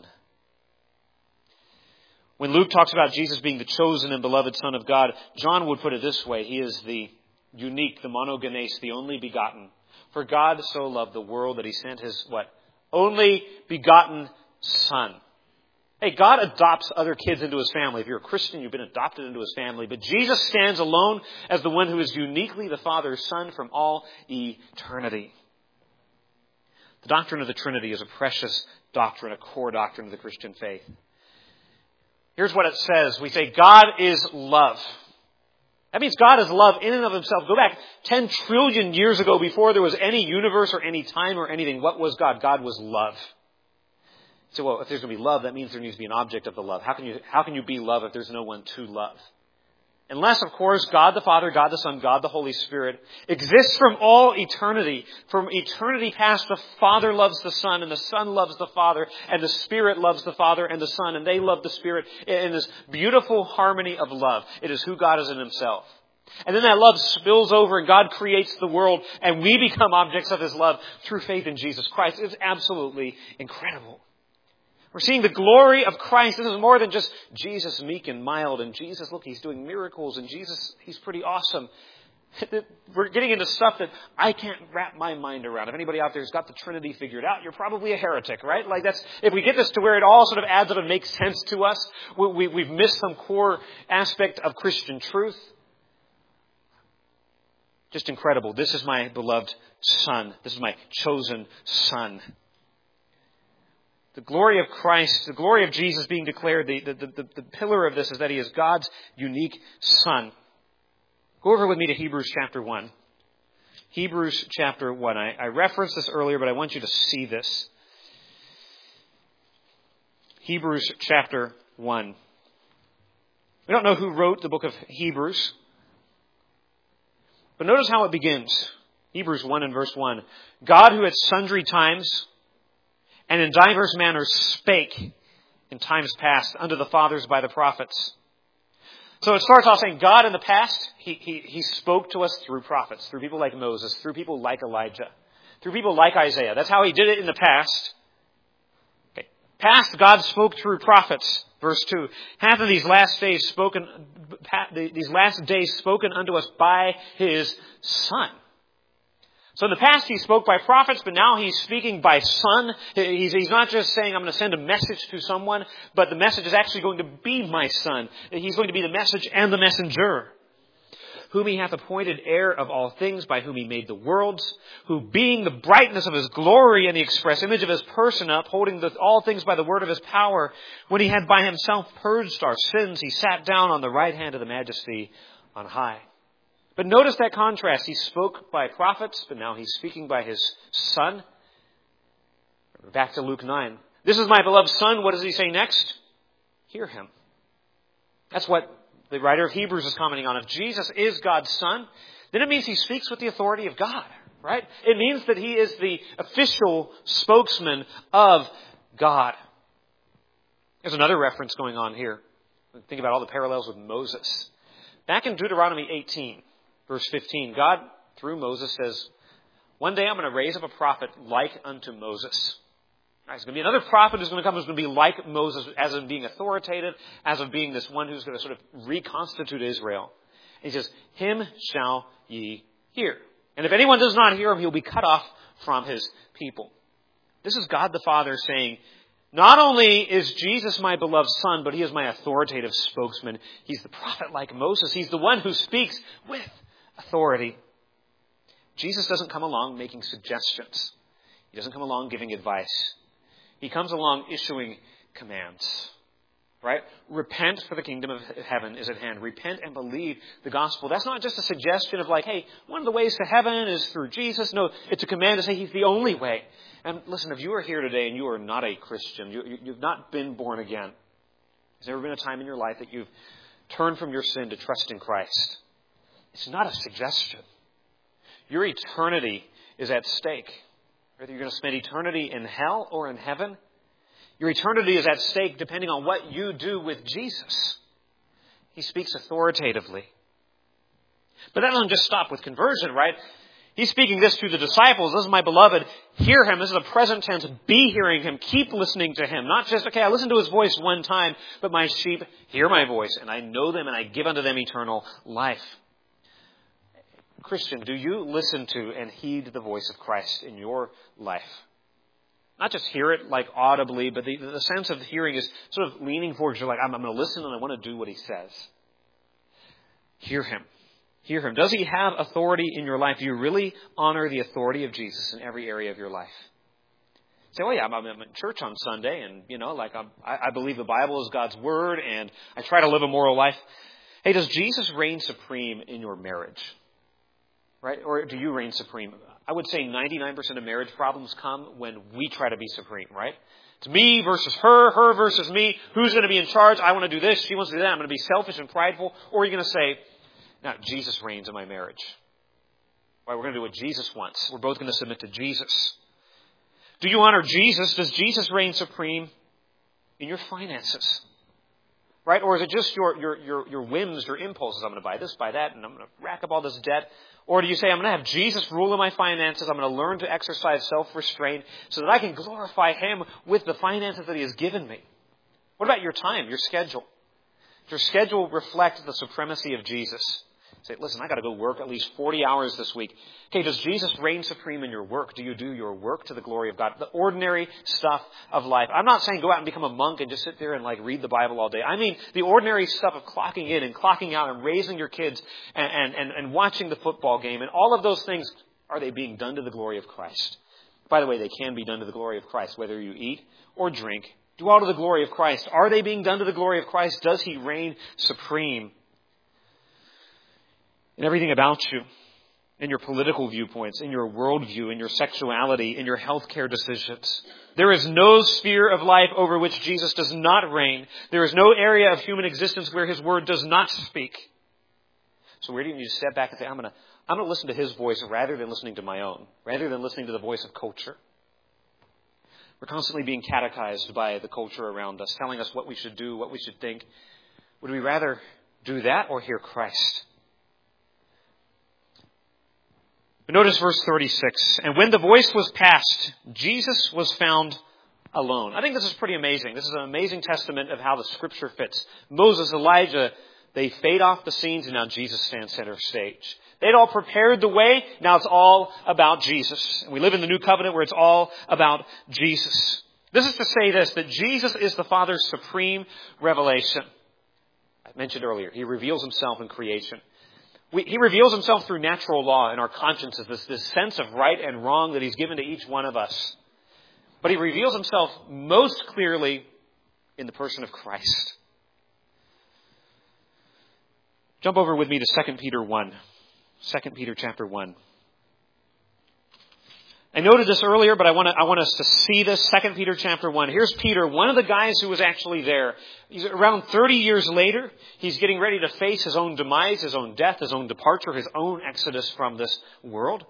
When Luke talks about Jesus being the chosen and beloved Son of God, John would put it this way. He is the unique, the monogenes, the only begotten. For God so loved the world that He sent His, what? Only begotten Son. Hey, God adopts other kids into His family. If you're a Christian, you've been adopted into His family. But Jesus stands alone as the one who is uniquely the Father's Son from all eternity. The doctrine of the Trinity is a precious doctrine, a core doctrine of the Christian faith. Here's what it says. We say God is love. That means God is love in and of Himself. Go back 10 trillion years ago before there was any universe or any time or anything. What was God? God was love. So, well, if there's going to be love, that means there needs to be an object of the love. How can you be love if there's no one to love? Unless, of course, God the Father, God the Son, God the Holy Spirit exists from all eternity. From eternity past, the Father loves the Son, and the Son loves the Father, and the Spirit loves the Father and the Son, and they love the Spirit in this beautiful harmony of love. It is who God is in Himself. And then that love spills over, and God creates the world, and we become objects of His love through faith in Jesus Christ. It's absolutely incredible. We're seeing the glory of Christ. This is more than just Jesus meek and mild, and Jesus, look, He's doing miracles, and Jesus, He's pretty awesome. We're getting into stuff that I can't wrap my mind around. If anybody out there has got the Trinity figured out, you're probably a heretic, right? Like if we get this to where it all sort of adds up and makes sense to us, we've missed some core aspect of Christian truth. Just incredible. This is my beloved Son. This is my chosen Son. The glory of Christ, the glory of Jesus being declared, the pillar of this is that He is God's unique Son. Go over with me to Hebrews chapter 1. Hebrews chapter 1. I referenced this earlier, but I want you to see this. Hebrews chapter 1. We don't know who wrote the book of Hebrews, but notice how it begins. Hebrews 1 and verse 1. God, who at sundry times and in divers manners spake in times past unto the fathers by the prophets. So it starts off saying God in the past, He spoke to us through prophets, through people like Moses, through people like Elijah, through people like Isaiah. That's how He did it in the past. Okay. Past, God spoke through prophets. Verse 2. Hath in these last days spoken unto us by His Son. So in the past He spoke by prophets, but now He's speaking by Son. He's not just saying, I'm going to send a message to someone, but the message is actually going to be my Son. He's going to be the message and the messenger. Whom He hath appointed heir of all things, by whom He made the worlds, who being the brightness of His glory and the express image of His person, upholding all things by the word of His power, when He had by Himself purged our sins, He sat down on the right hand of the Majesty on high. But notice that contrast. He spoke by prophets, but now He's speaking by His Son. Back to Luke 9. This is my beloved Son. What does He say next? Hear Him. That's what the writer of Hebrews is commenting on. If Jesus is God's Son, then it means He speaks with the authority of God, right? It means that He is the official spokesman of God. There's another reference going on here. Think about all the parallels with Moses. Back in Deuteronomy 18, verse 15, God, through Moses, says, one day I'm going to raise up a prophet like unto Moses. There's going to be another prophet who's going to come who's going to be like Moses, as of being authoritative, as of being this one who's going to sort of reconstitute Israel. He says, him shall ye hear. And if anyone does not hear him, he'll be cut off from his people. This is God the Father saying, not only is Jesus my beloved Son, but he is my authoritative spokesman. He's the prophet like Moses. He's the one who speaks with authority. Jesus doesn't come along making suggestions. He doesn't come along giving advice. He comes along issuing commands. Right? Repent, for the kingdom of heaven is at hand. Repent and believe the gospel. That's not just a suggestion of like, hey, one of the ways to heaven is through Jesus. No, it's a command to say he's the only way. And listen, if you are here today and you are not a Christian, you've not been born again, there's never been a time in your life that you've turned from your sin to trust in Christ. It's not a suggestion. Your eternity is at stake. Whether you're going to spend eternity in hell or in heaven, your eternity is at stake depending on what you do with Jesus. He speaks authoritatively. But that doesn't just stop with conversion, right? He's speaking this to the disciples. This is my beloved. Hear him. This is a present tense. Be hearing him. Keep listening to him. Not just, okay, I listened to his voice one time, but my sheep hear my voice, and I know them, and I give unto them eternal life. Christian, do you listen to and heed the voice of Christ in your life? Not just hear it like audibly, but the sense of hearing is sort of leaning forward. You're like, I'm going to listen and I want to do what he says. Hear him. Hear him. Does he have authority in your life? Do you really honor the authority of Jesus in every area of your life? Say, oh yeah, I'm in church on Sunday, and I believe the Bible is God's word, and I try to live a moral life. Hey, does Jesus reign supreme in your marriage? Right? Or do you reign supreme? I would say 99% of marriage problems come when we try to be supreme, right? It's me versus her, her versus me. Who's going to be in charge? I want to do this. She wants to do that. I'm going to be selfish and prideful. Or are you going to say, now, Jesus reigns in my marriage. Right, we're going to do what Jesus wants. We're both going to submit to Jesus. Do you honor Jesus? Does Jesus reign supreme in your finances? Right? Or is it just your whims, your impulses? I'm going to buy this, buy that, and I'm going to rack up all this debt. Or do you say, I'm going to have Jesus rule in my finances. I'm going to learn to exercise self-restraint so that I can glorify him with the finances that he has given me. What about your time, your schedule? Does your schedule reflect the supremacy of Jesus? Say, listen, I got to go work at least 40 hours this week. Okay, does Jesus reign supreme in your work? Do you do your work to the glory of God? The ordinary stuff of life. I'm not saying go out and become a monk and just sit there and read the Bible all day. I mean the ordinary stuff of clocking in and clocking out and raising your kids and watching the football game. And all of those things, are they being done to the glory of Christ? By the way, they can be done to the glory of Christ, whether you eat or drink. Do all to the glory of Christ. Are they being done to the glory of Christ? Does he reign supreme in everything about you, in your political viewpoints, in your worldview, in your sexuality, in your healthcare decisions? There is no sphere of life over which Jesus does not reign. There is no area of human existence where his word does not speak. So where do you need to step back and say, I'm going to listen to his voice rather than listening to my own, rather than listening to the voice of culture? We're constantly being catechized by the culture around us, telling us what we should do, what we should think. Would we rather do that or hear Christ? But notice verse 36. And when the voice was past, Jesus was found alone. I think this is pretty amazing. This is an amazing testament of how the Scripture fits. Moses, Elijah, they fade off the scenes, and now Jesus stands center stage. They'd all prepared the way. Now it's all about Jesus. And we live in the new covenant where it's all about Jesus. This is to say this, that Jesus is the Father's supreme revelation. I mentioned earlier, he reveals himself in creation. He reveals himself through natural law in our consciences, this sense of right and wrong that he's given to each one of us. But he reveals himself most clearly in the person of Christ. Jump over with me to 2 Peter 1. 2 Peter chapter 1. I noted this earlier, but I want us to see this. 2 Peter chapter 1. Here's Peter, one of the guys who was actually there. He's around 30 years later. He's getting ready to face his own demise, his own death, his own departure, his own exodus from this world.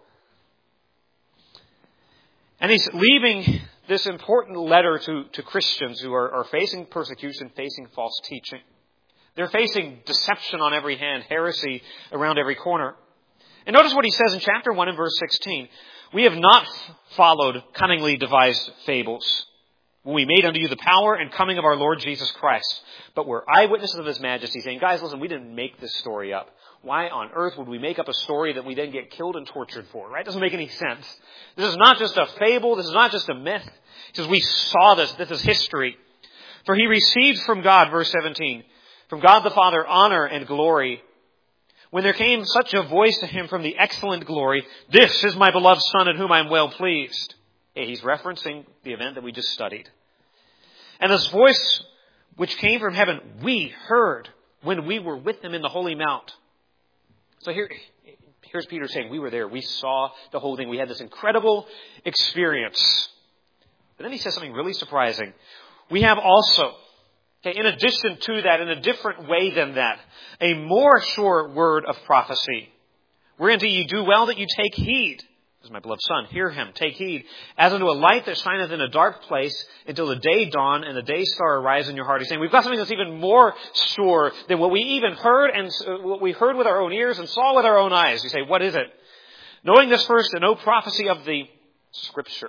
And he's leaving this important letter to Christians who are facing persecution, facing false teaching. They're facing deception on every hand, heresy around every corner. And notice what he says in chapter 1 and verse 16. We have not followed cunningly devised fables when we made unto you the power and coming of our Lord Jesus Christ, but we're eyewitnesses of his majesty, saying, guys, listen, we didn't make this story up. Why on earth would we make up a story that we then get killed and tortured for, right? It doesn't make any sense. This is not just a fable. This is not just a myth. He says, we saw this. This is history. For he received from God, verse 17, from God the Father, honor and glory. When there came such a voice to him from the excellent glory, this is my beloved Son in whom I am well pleased. Hey, he's referencing the event that we just studied. And this voice which came from heaven, we heard when we were with him in the holy mount. So here's Peter saying, we were there. We saw the whole thing. We had this incredible experience. But then he says something really surprising. We have also, in addition to that, in a different way than that, a more sure word of prophecy. Whereunto ye do well that you take heed. This is my beloved Son. Hear him. Take heed. As unto a light that shineth in a dark place until the day dawn and the day star arise in your heart. He's saying we've got something that's even more sure than what we even heard and what we heard with our own ears and saw with our own eyes. You say, what is it? Knowing this first, that no prophecy of the Scripture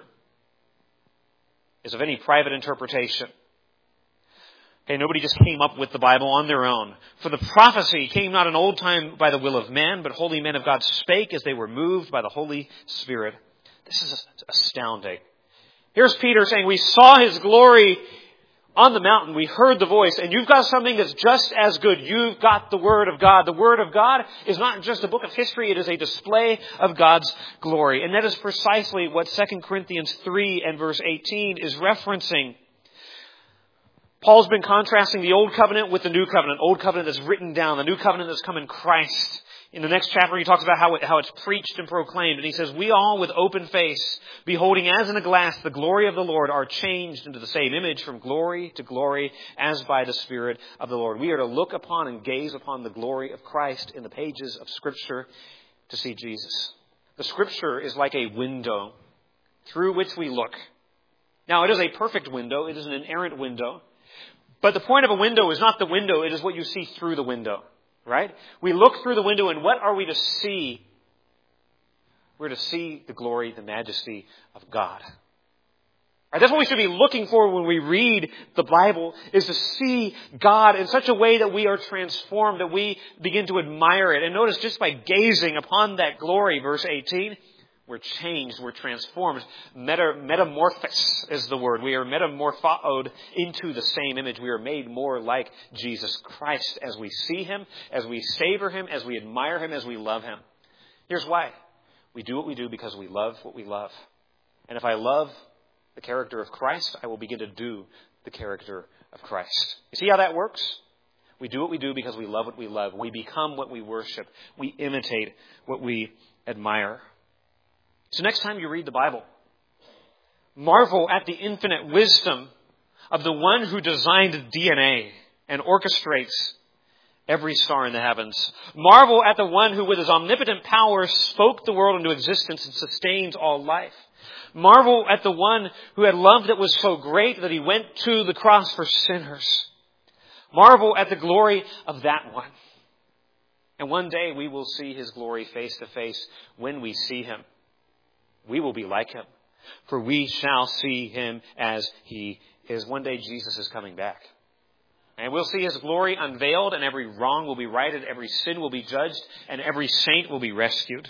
is of any private interpretation. Okay, nobody just came up with the Bible on their own. For the prophecy came not in old time by the will of man, but holy men of God spake as they were moved by the Holy Spirit. This is astounding. Here's Peter saying, we saw his glory on the mountain. We heard the voice. And you've got something that's just as good. You've got the Word of God. The Word of God is not just a book of history. It is a display of God's glory. And that is precisely what 2 Corinthians 3 and verse 18 is referencing. Paul's been contrasting the Old Covenant with the New Covenant. Old Covenant that's written down. The New Covenant that's come in Christ. In the next chapter, he talks about how it's preached and proclaimed. And he says, we all with open face, beholding as in a glass the glory of the Lord, are changed into the same image from glory to glory as by the Spirit of the Lord. We are to look upon and gaze upon the glory of Christ in the pages of Scripture to see Jesus. The Scripture is like a window through which we look. Now, it is a perfect window. It is an inerrant window. But the point of a window is not the window, it is what you see through the window, right? We look through the window and what are we to see? We're to see the glory, the majesty of God. Right? That's what we should be looking for when we read the Bible, is to see God in such a way that we are transformed, that we begin to admire it. And notice just by gazing upon that glory, verse 18, we're changed, we're transformed. Metamorphos is the word. We are metamorphoed into the same image. We are made more like Jesus Christ as we see him, as we savor him, as we admire him, as we love him. Here's why. We do what we do because we love what we love. And if I love the character of Christ, I will begin to do the character of Christ. You see how that works? We do what we do because we love what we love. We become what we worship. We imitate what we admire. So next time you read the Bible, marvel at the infinite wisdom of the one who designed DNA and orchestrates every star in the heavens. Marvel at the one who with his omnipotent power spoke the world into existence and sustains all life. Marvel at the one who had love that was so great that he went to the cross for sinners. Marvel at the glory of that one. And one day we will see his glory face to face. When we see him, we will be like him, for we shall see him as he is. One day Jesus is coming back. And we'll see his glory unveiled, and every wrong will be righted, every sin will be judged, and every saint will be rescued.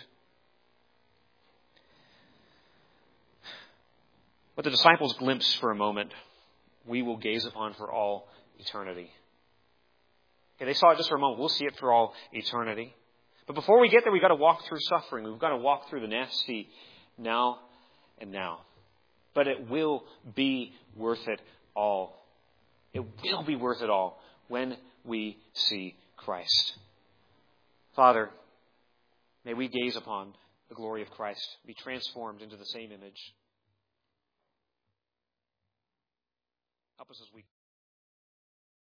What the disciples glimpsed for a moment, we will gaze upon for all eternity. Okay, they saw it just for a moment. We'll see it for all eternity. But before we get there, we've got to walk through suffering. We've got to walk through the nasty now and now. But it will be worth it all. It will be worth it all when we see Christ. Father, may we gaze upon the glory of Christ, be transformed into the same image. Help us as we